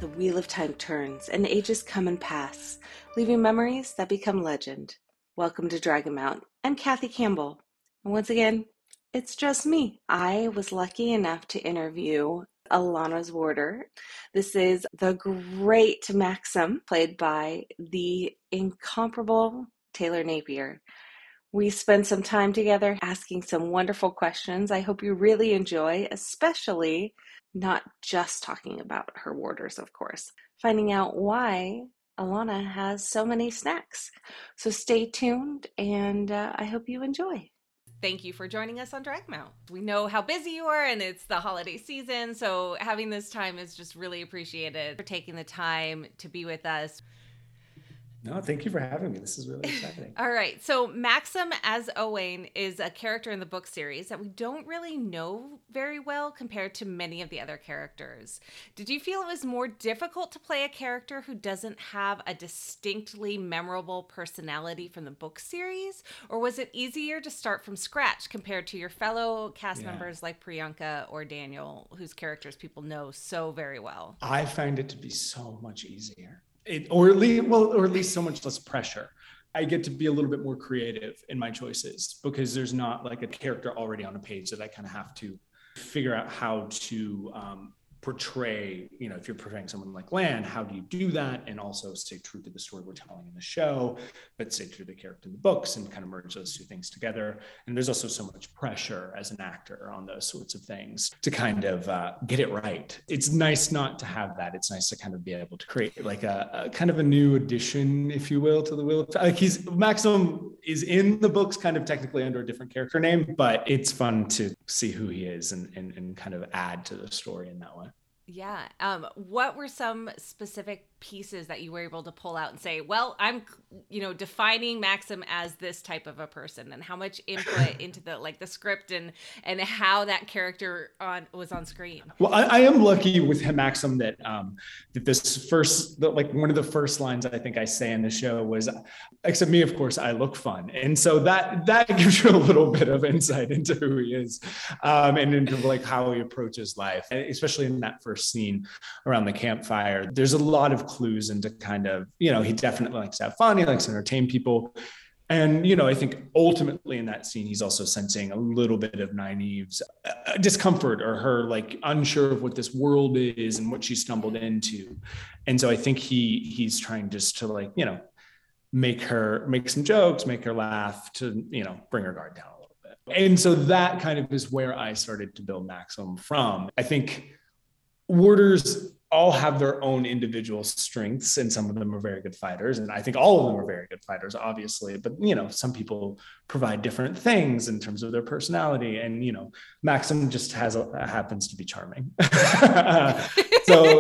the wheel of time turns and ages come and pass, leaving memories that become legend. Welcome to Dragonmount. I'm Kathy Campbell. And once again, it's just me. I was lucky enough to interview Alana Zwarder. This is the great Maxim, played by the incomparable Taylor Napier. We spent some time together asking some wonderful questions. I hope you really enjoy, especially not just talking about her warders, of course, finding out why Alana has so many snacks. So stay tuned, and I hope you enjoy. Thank you for joining us on Dragmount. We know how busy you are, and it's the holiday season, so having this time is just really appreciated. For taking the time to be with us. No, thank you for having me. This is really exciting. All right. So Maxim as Owain is a character in the book series that we don't really know very well compared to many of the other characters. Did you feel it was more difficult to play a character who doesn't have a distinctly memorable personality from the book series? Or was it easier to start from scratch compared to your fellow cast members like Priyanka or Daniel, whose characters people know so very well? I find it to be so much easier. Or at least so much less pressure. I get to be a little bit more creative in my choices because there's not like a character already on a page that I kind of have to figure out how to portray, if you're portraying someone like Lan, how do you do that? And also stay true to the story we're telling in the show, but stay true to the character in the books and kind of merge those two things together. And there's also so much pressure as an actor on those sorts of things to kind of get it right. It's nice not to have that. It's nice to kind of be able to create like a kind of a new addition, if you will, to the Wheel of Time. Like Maxim is in the books kind of technically under a different character name, but it's fun to see who he is and kind of add to the story in that way. Yeah. What were some specific pieces that you were able to pull out and say, well, I'm, defining Maxim as this type of a person, and how much input into the script and how that character was on screen? Well, I am lucky with him, Maxim, that this first, one of the first lines I think I say in the show was, except me, of course, I look fun. And so that gives you a little bit of insight into who he is and into how he approaches life, and especially in that first scene around the campfire. There's a lot of clues into kind of, he definitely likes to have fun. He likes to entertain people. And, I think ultimately in that scene, he's also sensing a little bit of Nynaeve's discomfort, or her unsure of what this world is and what she stumbled into. And so I think he's trying just to make some jokes, make her laugh, to, bring her guard down a little bit. And so that kind of is where I started to build Maxim from. I think warders all have their own individual strengths, and some of them are very good fighters, and I think all of them are very good fighters, obviously, but some people provide different things in terms of their personality, and Maxim just happens to be charming. so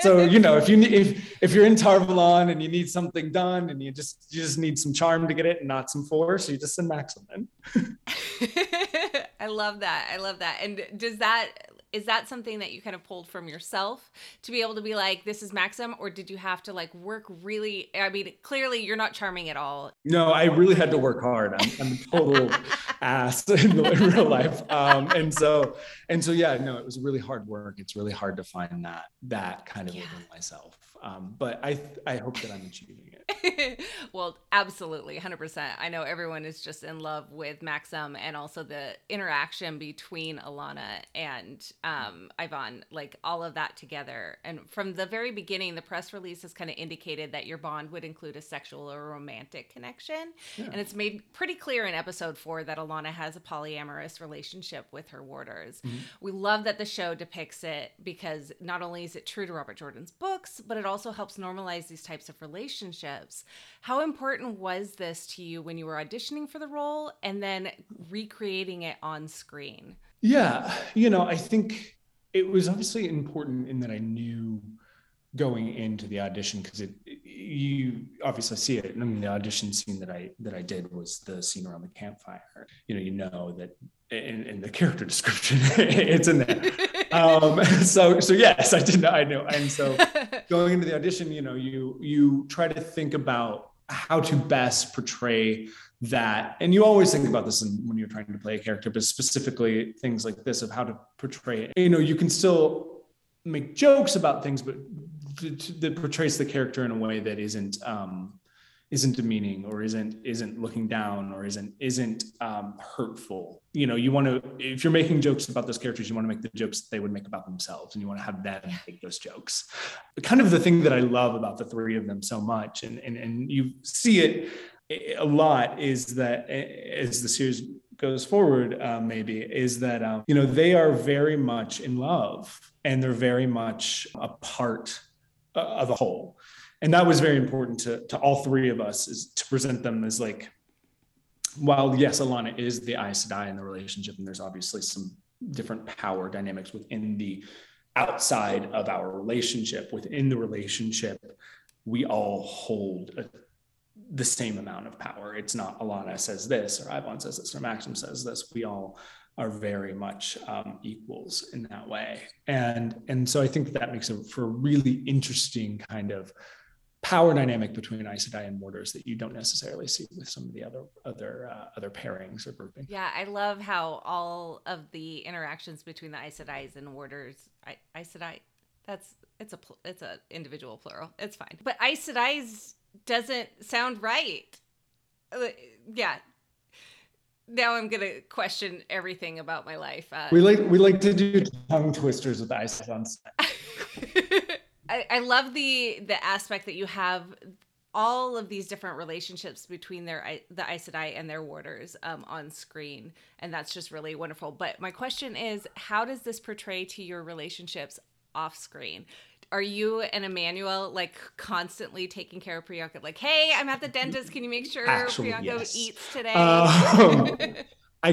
if you're in Tar-Valon and you need something done and you just need some charm to get it and not some force, you just send Maxim in. I love that. And is that something that you kind of pulled from yourself to be able to be like, this is Maxim? Or did you have to work really? I mean, clearly you're not charming at all. No, I really had to work hard. I'm a total ass in real life. And so, yeah, no, it was really hard work. It's really hard to find that kind of within myself. But I hope that I'm achieving it. Well, absolutely, 100%. I know everyone is just in love with Maxim, and also the interaction between Alana and Ivan, all of that together. And from the very beginning, the press release has kind of indicated that your bond would include a sexual or romantic connection. Yeah. And it's made pretty clear in episode 4 that Alana has a polyamorous relationship with her warders. Mm-hmm. We love that the show depicts it, because not only is it true to Robert Jordan's books, but it also helps normalize these types of relationships. How important was this to you when you were auditioning for the role and then recreating it on screen? Yeah, I think it was obviously important in that I knew going into the audition, because you obviously see it. I mean, the audition scene that I did was the scene around the campfire. That in the character description, it's in there. So yes, I know. And so going into the audition, you try to think about how to best portray that. And you always think about this when you're trying to play a character, but specifically things like this of how to portray it. You can still make jokes about things, but that portrays the character in a way that isn't demeaning or isn't looking down or isn't hurtful. You want to, if you're making jokes about those characters, you want to make the jokes that they would make about themselves, and you want to have them make those jokes. Kind of the thing that I love about the three of them so much, and you see it a lot, is that as the series goes forward, maybe, is that they are very much in love, and they're very much a part of a whole. And that was very important to all three of us, is to present them as like, while yes, Ilana is the Aes Sedai in the relationship, and there's obviously some different power dynamics within the outside of our relationship, within the relationship, we all hold the same amount of power. It's not Ilana says this, or Ivan says this, or Maxim says this. We all are very much equals in that way. And so I think that makes it for a really interesting kind of power dynamic between Aes Sedai and Mortars that you don't necessarily see with some of the other pairings or grouping. Yeah, I love how all of the interactions between the Aes Sedai and Mortars, Aes Sedai, it's a individual plural. It's fine. But Aes Sedai doesn't sound right. Yeah. Now I'm gonna question everything about my life. We like to do tongue twisters with Aes Sedai. I love the aspect that you have all of these different relationships between the Aes Sedai and their warders on screen, and that's just really wonderful. But my question is, how does this portray to your relationships off screen? Are you and Emmanuel like constantly taking care of Priyanka? Like, hey, I'm at the dentist. Can you make sure Priyanka eats today? I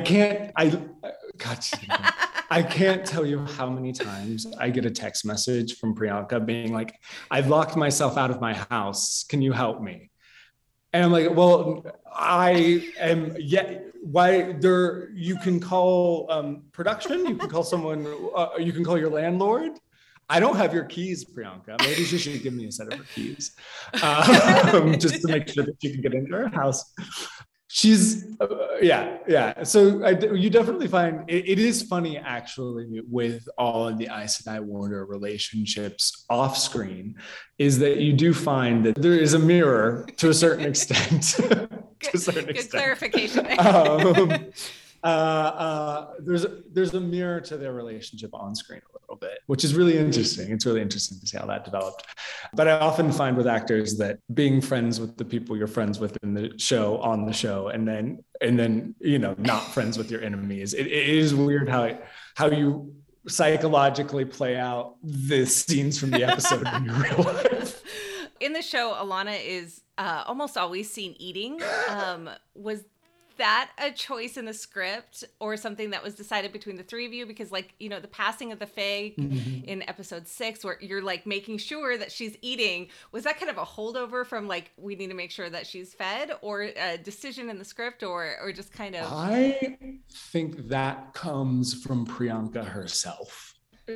can't tell you how many times I get a text message from Priyanka being like, I've locked myself out of my house. Can you help me? And I'm like, well, I am, why there, you can call production, you can call someone, you can call your landlord. I don't have your keys, Priyanka. Maybe she should give me a set of her keys just to make sure that she can get into her house. She's, yeah. So you definitely find, it is funny actually with all of the Aes Sedai Warder relationships off screen, is that you do find that there is a mirror to a certain extent. Good clarification there. There's a mirror to their relationship on screen a little bit, which is really interesting. It's really interesting to see how that developed. But I often find with actors that being friends with the people you're friends with in the show, on the show, and then not friends with your enemies, it is weird how you psychologically play out the scenes from the episode in your real life. In the show, Ilana is almost always seen eating. Was that a choice in the script or something that was decided between the three of you? Because the passing of the Fae in episode 6, where you're like making sure that she's eating, was that kind of a holdover from like, we need to make sure that she's fed, or a decision in the script, or just kind of? I think that comes from Priyanka herself.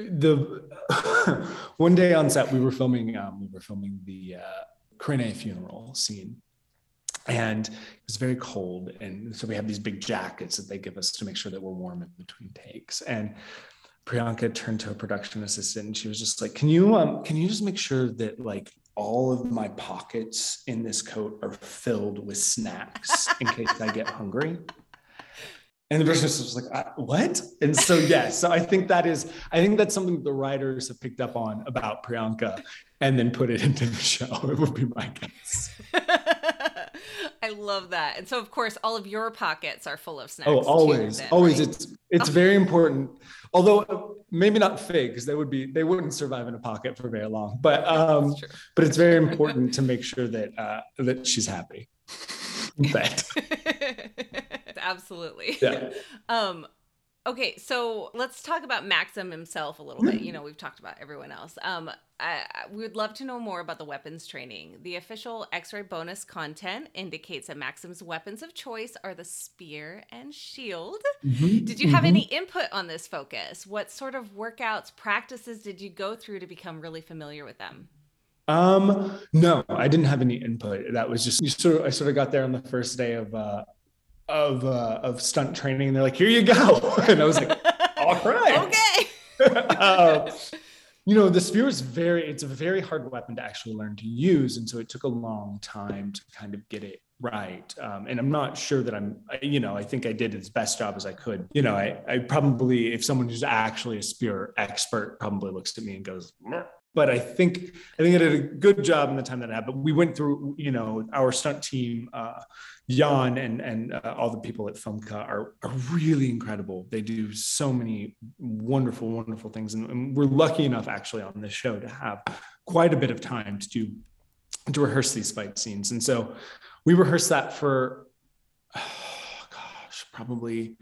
One day on set, we were filming the Krene funeral scene. And it was very cold. And so we have these big jackets that they give us to make sure that we're warm in between takes. And Priyanka turned to a production assistant and she was just like, can you just make sure that like all of my pockets in this coat are filled with snacks in case I get hungry? And the person was like, what? And so, so I think that's something that the writers have picked up on about Priyanka and then put it into the show. It would be my guess. I love that. And so, of course, all of your pockets are full of snacks. Oh, always. Right? It's very important. Although maybe not fake, because they wouldn't survive in a pocket for very long. But it's very important to make sure that she's happy. Absolutely. Yeah. Okay, so let's talk about Maxim himself a little bit. We've talked about everyone else. We would love to know more about the weapons training. The official X-Ray bonus content indicates that Maxim's weapons of choice are the spear and shield. Mm-hmm. Did you have any input on this focus? What sort of workouts, practices did you go through to become really familiar with them? No, I didn't have any input. That was just I sort of got there on the first day of stunt training, and they're like, "Here you go," and I was like, "All right, okay." The spear is it's a very hard weapon to actually learn to use. And so it took a long time to kind of get it right. And I'm not sure that I think I did as best job as I could. I probably, if someone who's actually a spear expert probably looks at me and goes, "Meh." But I think I did a good job in the time that I had. But we went through, our stunt team, Jan and all the people at Filmka are really incredible. They do so many wonderful, wonderful things. And we're lucky enough actually on this show to have quite a bit of time to rehearse these fight scenes. And so we rehearsed that for, probably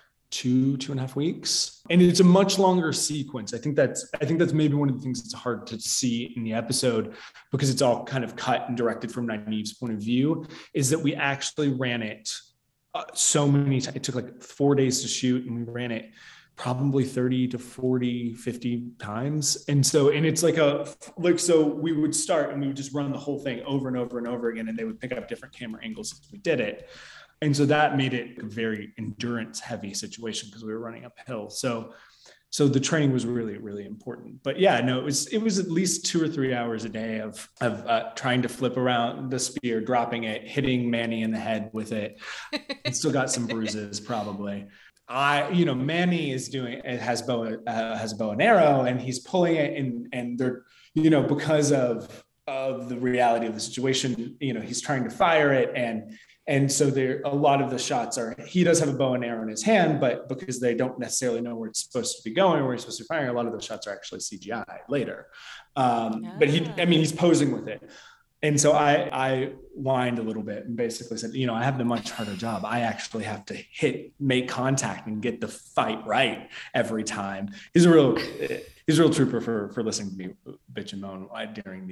2.5 weeks. And it's a much longer sequence. I think that's maybe one of the things that's hard to see in the episode, because it's all kind of cut and directed from Nynaeve's point of view, is that we actually ran it so many times. It took like 4 days to shoot, and we ran it probably 30 to 40, 50 times. And it's so we would start and we would just run the whole thing over and over and over again, and they would pick up different camera angles as we did it. And so that made it a very endurance heavy situation because we were running uphill. So the training was really, really important. But yeah, no, it was at least 2 or 3 hours a day of trying to flip around the spear, dropping it, hitting Manny in the head with it. It still got some bruises probably. Manny has a bow and arrow, and he's pulling it, and they're, because of the reality of the situation, he's trying to fire it, and so a lot of the shots he does have a bow and arrow in his hand, but because they don't necessarily know where it's supposed to be going, where he's supposed to be firing, a lot of those shots are actually CGI later. But he's posing with it. And so I whined a little bit and basically said, I have the much harder job. I actually have to make contact and get the fight right every time. He's a real trooper for listening to me bitch and moan during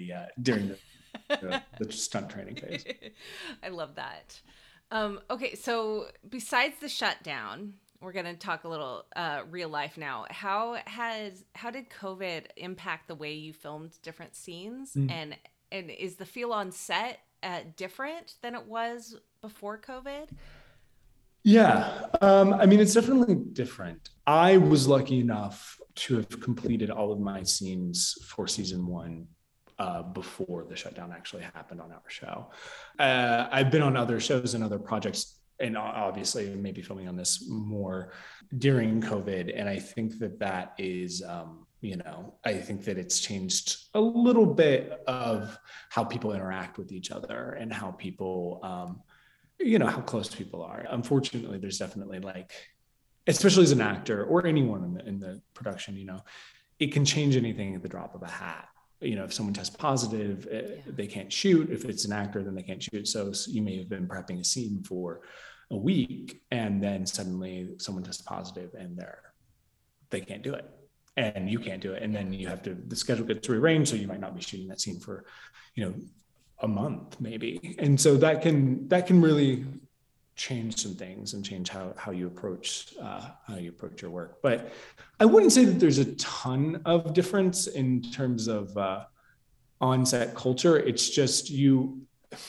the stunt training phase. I love that. Okay, so besides the shutdown, we're going to talk a little real life now. How did COVID impact the way you filmed different scenes? Mm. And is the feel on set different than it was before COVID? Yeah, it's definitely different. I was lucky enough to have completed all of my scenes for season 1 before the shutdown actually happened on our show. I've been on other shows and other projects, and obviously maybe filming on this more during COVID. And I think that is, I think that it's changed a little bit of how people interact with each other and how people, how close people are. Unfortunately, there's definitely especially as an actor or anyone in the production, it can change anything at the drop of a hat. If someone tests positive, they can't shoot. If it's an actor, then they can't shoot. So you may have been prepping a scene for a week, and then suddenly someone tests positive and they can't do it, and you can't do it. And then the schedule gets rearranged. So you might not be shooting that scene for, a month maybe. And so that can really change some things and change how you approach your work. But I wouldn't say that there's a ton of difference in terms of on-set culture. It's just you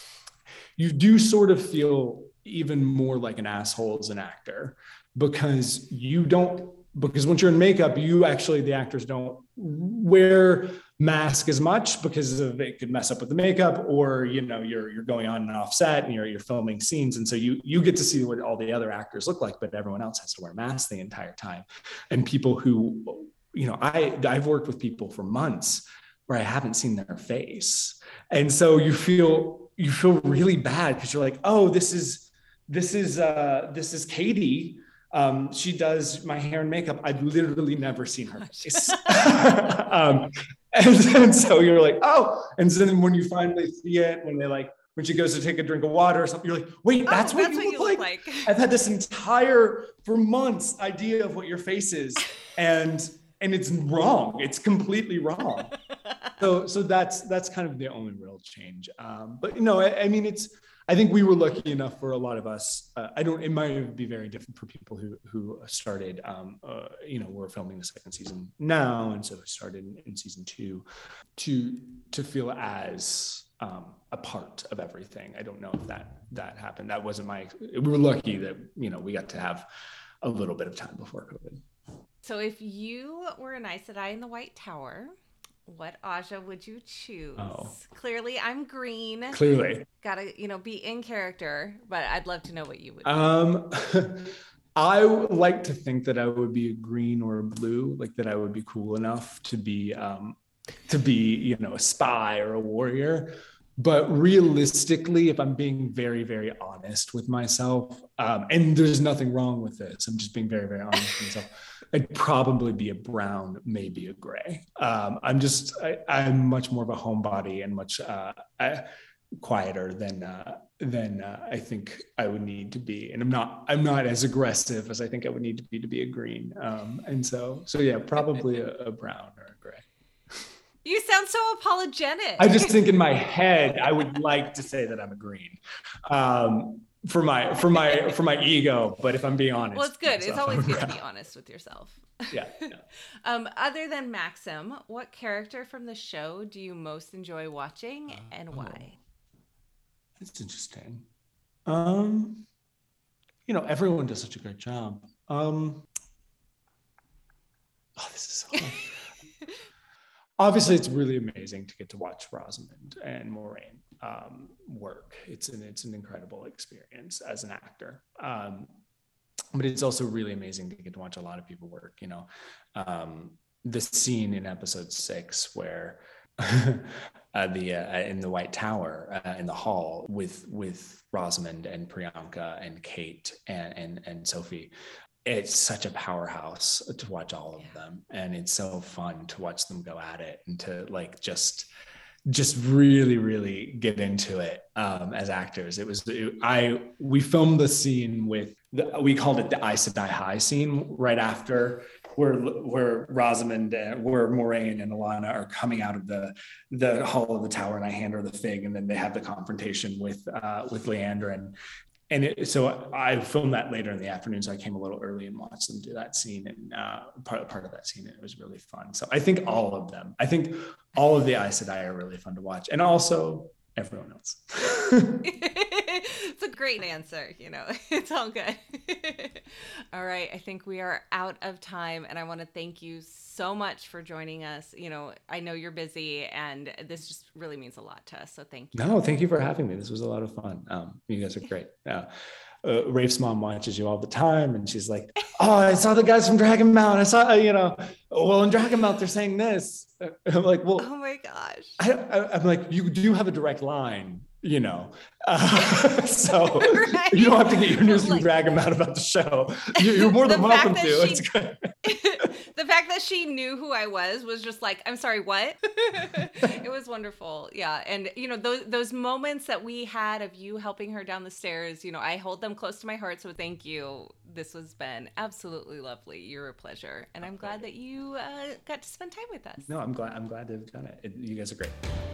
do sort of feel even more like an asshole as an actor, because once you're in makeup, the actors don't wear mask as much because it could mess up with the makeup, or you're going on and off set and you're filming scenes, and so you get to see what all the other actors look like, but everyone else has to wear masks the entire time. And people who I've worked with people for months where I haven't seen their face, and so you feel really bad because you're like, oh, this is Katie. She does my hair and makeup. I've literally never seen her face. And so you're like, oh, and then when you finally see it, when she goes to take a drink of water or something, you're like, wait, that's what you look like? I've had this for months idea of what your face is. And it's wrong. It's completely wrong. So that's kind of the only real change. But I think we were lucky enough for a lot of us. It might be very different for people who started, we're filming the second season now. And so started in season 2 to feel as a part of everything. I don't know if that happened. That wasn't we were lucky that, we got to have a little bit of time before COVID. So if you were an Aes Sedai in the White Tower, What Aja would you choose? Oh. Clearly, I'm green. Clearly. Gotta, be in character, but I'd love to know what you would I would like to think that I would be a green or a blue, like that I would be cool enough to be, a spy or a warrior. But realistically, if I'm being very, very honest with myself, and there's nothing wrong with this, I'm just being very, very honest with myself, I'd probably be a brown, maybe a gray. I'm much more of a homebody and much quieter than I think I would need to be, and I'm not as aggressive as I think I would need to be a green. And so yeah, probably a brown or a gray. You sound so apologetic. I just think in my head, I would like to say that I'm a green, for my ego. But if I'm being honest, well, it's good. It's always good to be honest with yourself. Yeah. Other than Maxim, what character from the show do you most enjoy watching, and why? That's interesting. Everyone does such a great job. This is so hard. Obviously, it's really amazing to get to watch Rosamund and Moiraine work. It's an incredible experience as an actor. But it's also really amazing to get to watch a lot of people work. The scene in episode 6 where in the White Tower in the hall with Rosamund and Priyanka and Kate and Sophie. It's such a powerhouse to watch all of them, and it's so fun to watch them go at it and to just really, really get into it as actors. We filmed the scene we called it the Aes Sedai High scene right after where Rosamund, where Moiraine and Alana are coming out of the hall of the tower, and I hand her the fig, and then they have the confrontation with Leandrin. So I filmed that later in the afternoon, so I came a little early and watched them do that scene, and part of that scene, and it was really fun. So I think all of them. I think all of the Aes Sedai are really fun to watch, and also everyone else. It's a great answer. It's all good. All right, I think we are out of time, and I want to thank you so much for joining us. I know you're busy, and this just really means a lot to us, so thank you. No, thank you for having me. This was a lot of fun. You guys are great. Rafe's mom watches you all the time, and she's like, "Oh, I saw the guys from Dragon Mount. I saw, well, in Dragon Mount they're saying this." I'm like, "Well, oh my gosh." I'm like, "You do have a direct line, so right? You don't have to get your news from Dragon Mount about the show. You're more than welcome to. It's good." The fact that she knew who I was just like, I'm sorry, what? It was wonderful. Yeah. And, those moments that we had of you helping her down the stairs, I hold them close to my heart. So thank you. This has been absolutely lovely. You're a pleasure. And I'm glad that you got to spend time with us. No, I'm glad to have done it. You guys are great.